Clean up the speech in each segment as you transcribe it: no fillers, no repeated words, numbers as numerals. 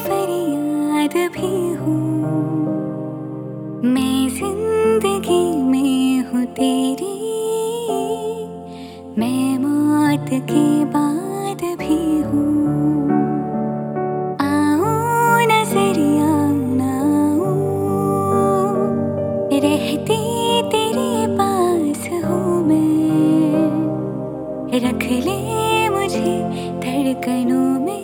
फरियाद भी हूँ। मैं जिंदगी में हूँ तेरी, मैं मौत के बाद भी हूँ। आऊँ नजरिया ना आऊँ, रहती तेरे पास हूँ मैं। रख ले मुझे धड़कनों में,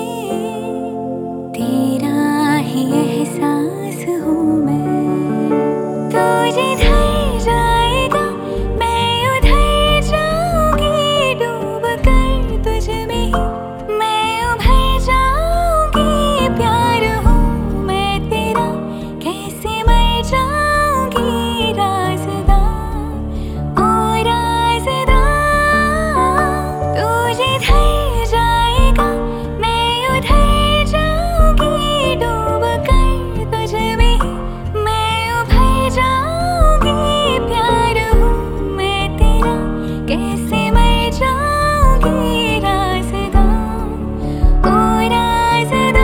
तेरा ही एहसास हूँ मैं। तू जिधर जाएगा मैं उधर जाऊंगी, डूब कर तुझ में ही मैं उभर जाऊंगी। प्यार हूँ मैं तेरा, कैसे मर जाऊंगी। राज़दां ओ राज़दां, तू जिधर जाएगा मैं उधर जाऊंगी, डूब कर तुझ में ही मैं उभर जाऊंगी। प्यार हूँ मैं तेरा, कैसे मर जाऊंगी। राज़दां ओ राज़दां।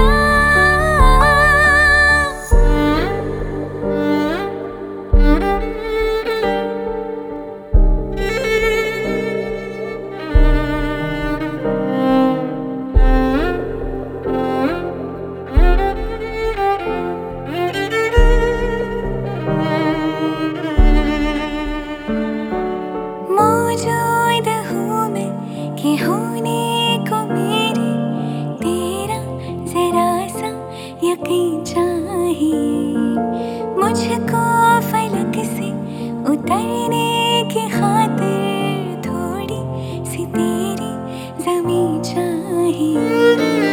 मौजूद हूँ मैं कि होने को मेरे, तेरा जरा सा यकीन चाहिए। मुझको फलक से उतरने की खातिर थोड़ी सी तेरी ज़मीं चाहिए।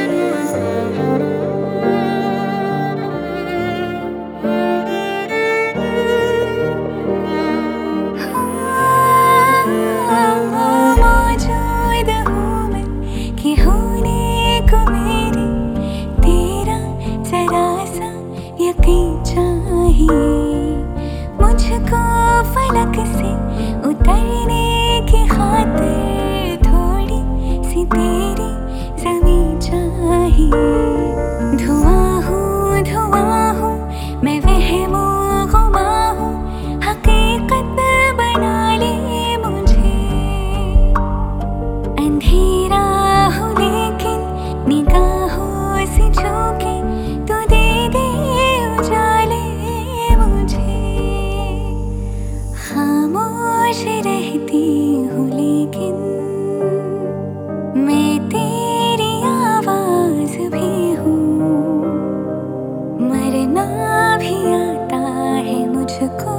मौजूद हूँ मैं कि होने को मेरे, तेरा जरा सा यकीन चाहिए। मुझको फलक से उतरने की खातिर थोड़ी सी तेरी ज़मीं चाहिए। धुआं हूँ मैं, वहमो गुमा हूँ, हकीकत बना ले मुझे। अंधेरा हूँ लेकिन निगाहों से छूके तू दे दे उजाले मुझे। खामोश रहती हूँ लेकिन मैं तेरी आवाज़ भी हूँ। मरना भी आता है मुझको,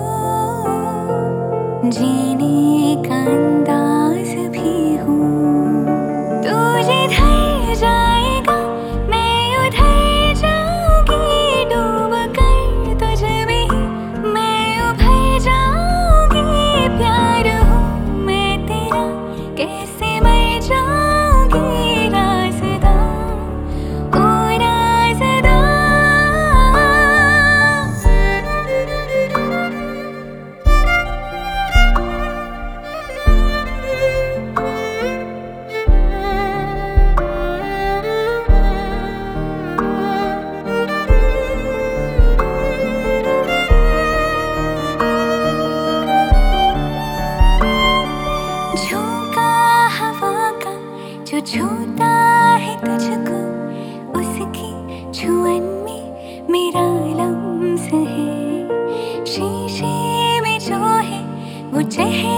जीने का अंदाज भी हूँ। तू जिधर जाएगा मैं उधर जाऊंगी, डूब कर तुझ में ही मैं उभर जाऊंगी। प्यार हूँ मैं तेरा, कैसे मर जाऊंगी। राज़दां ओ राज़दां। झोंका हवा का जो छूता है तुझको, उसकी छुअन में मेरा लम्स है। शीशे में जो है वो चेहरा